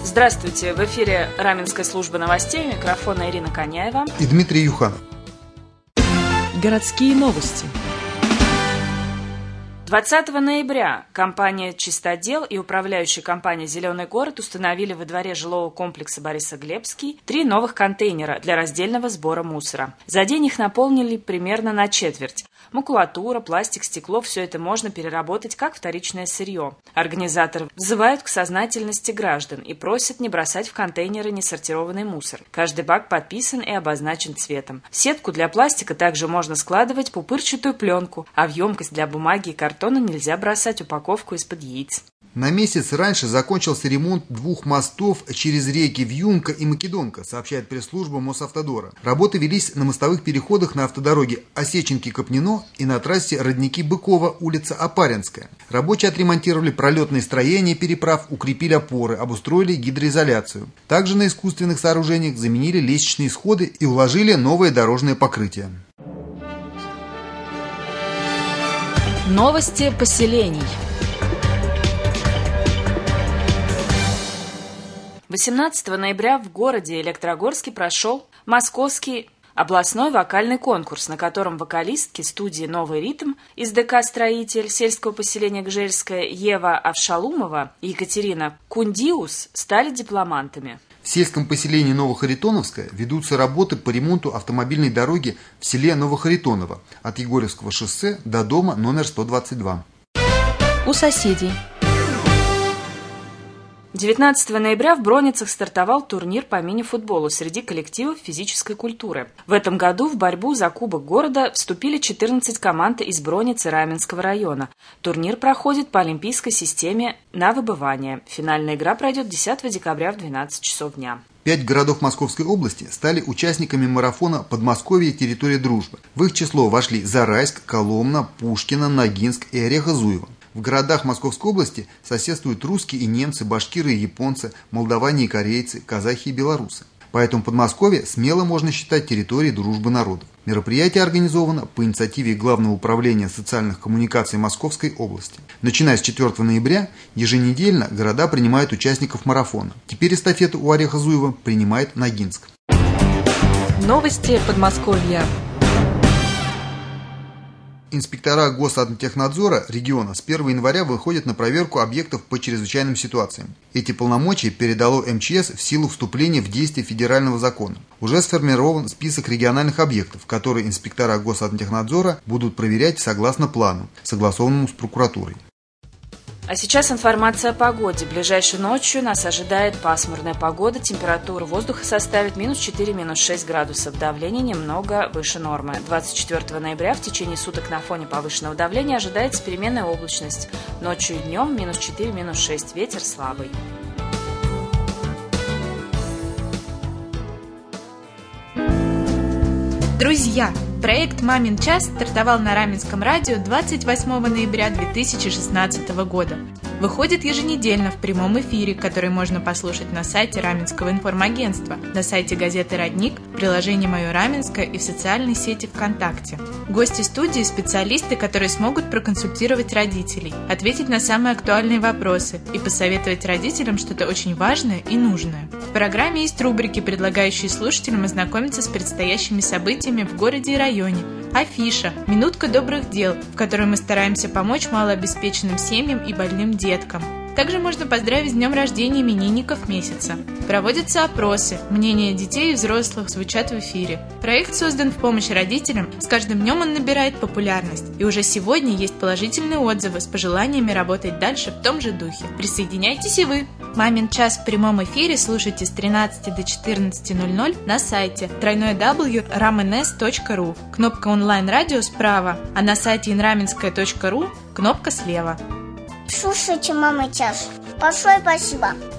Здравствуйте! В эфире Раменская служба новостей. У микрофона Ирина Коняева и Дмитрий Юханов. Городские новости. 20 ноября компания «Чистодел» и управляющая компания «Зеленый город» установили во дворе жилого комплекса Борисоглебский 3 новых контейнера для раздельного сбора мусора. За день их наполнили примерно на четверть. Макулатура, пластик, стекло – все это можно переработать как вторичное сырье. Организаторы взывают к сознательности граждан и просят не бросать в контейнеры несортированный мусор. Каждый бак подписан и обозначен цветом. В сетку для пластика также можно складывать пупырчатую пленку, а в емкость для бумаги и картона нельзя бросать упаковку из-под яиц. На месяц раньше закончился ремонт 2 мостов через реки Вьюнка и Македонка, сообщает пресс-служба Мосавтодора. Работы велись на мостовых переходах на автодороге Осеченки-Копнино и на трассе Родники-Быкова, улица Опаринская. Рабочие отремонтировали пролетные строения переправ, укрепили опоры, обустроили гидроизоляцию. Также на искусственных сооружениях заменили лестничные сходы и уложили новое дорожное покрытие. Новости поселений. 18 ноября в городе Электрогорске прошел Московский областной вокальный конкурс, на котором вокалистки студии «Новый ритм» из ДК «Строитель» сельского поселения Гжельское Ева Авшалумова и Екатерина Кундиус стали дипломантами. В сельском поселении Новохаритоновское ведутся работы по ремонту автомобильной дороги в селе Новохаритоново от Егорьевского шоссе до дома номер 122. У соседей. 19 ноября в Броницах стартовал турнир по мини-футболу среди коллективов физической культуры. В этом году в борьбу за Кубок города вступили 14 команд из Брониц и Раменского района. Турнир проходит по олимпийской системе на выбывание. Финальная игра пройдет 10 декабря в 12 часов дня. 5 городов Московской области стали участниками марафона «Подмосковье. Территория дружбы». В их число вошли Зарайск, Коломна, Пушкино, Ногинск и Орехово-Зуево. В городах Московской области соседствуют русские и немцы, башкиры и японцы, молдаване и корейцы, казахи и белорусы. Поэтому Подмосковье смело можно считать территорией дружбы народов. Мероприятие организовано по инициативе Главного управления социальных коммуникаций Московской области. Начиная с 4 ноября еженедельно города принимают участников марафона. Теперь эстафету у Орехово-Зуева принимает Ногинск. Новости Подмосковья. Инспектора Госатомтехнадзора региона с 1 января выходят на проверку объектов по чрезвычайным ситуациям. Эти полномочия передало МЧС в силу вступления в действие федерального закона. Уже сформирован список региональных объектов, которые инспектора Госатомтехнадзора будут проверять согласно плану, согласованному с прокуратурой. А сейчас информация о погоде. Ближайшей ночью нас ожидает пасмурная погода. Температура воздуха составит -4, -6 градусов. Давление немного выше нормы. 24 ноября в течение суток на фоне повышенного давления ожидается переменная облачность. Ночью и днем -4, -6. Ветер слабый. Друзья! Проект «Мамин час» стартовал на Раменском радио 28 ноября 2016 года. Выходит еженедельно в прямом эфире, который можно послушать на сайте Раменского информагентства, на сайте газеты «Родник», в приложении «Мое Раменское» и в социальной сети ВКонтакте. Гости студии – специалисты, которые смогут проконсультировать родителей, ответить на самые актуальные вопросы и посоветовать родителям что-то очень важное и нужное. В программе есть рубрики, предлагающие слушателям ознакомиться с предстоящими событиями в городе и районе, афиша «Минутка добрых дел», в которой мы стараемся помочь малообеспеченным семьям и больным деткам. Также можно поздравить с днем рождения именинников месяца. Проводятся опросы, мнения детей и взрослых звучат в эфире. Проект создан в помощь родителям, с каждым днем он набирает популярность. И уже сегодня есть положительные отзывы с пожеланиями работать дальше в том же духе. Присоединяйтесь и вы! «Мамин час» в прямом эфире слушайте с 13 до 14:00 на сайте www.ramenes.ru. Кнопка онлайн-радио справа, а на сайте inramenskaya.ru кнопка слева. Слушайте «Мамин час». Большое спасибо.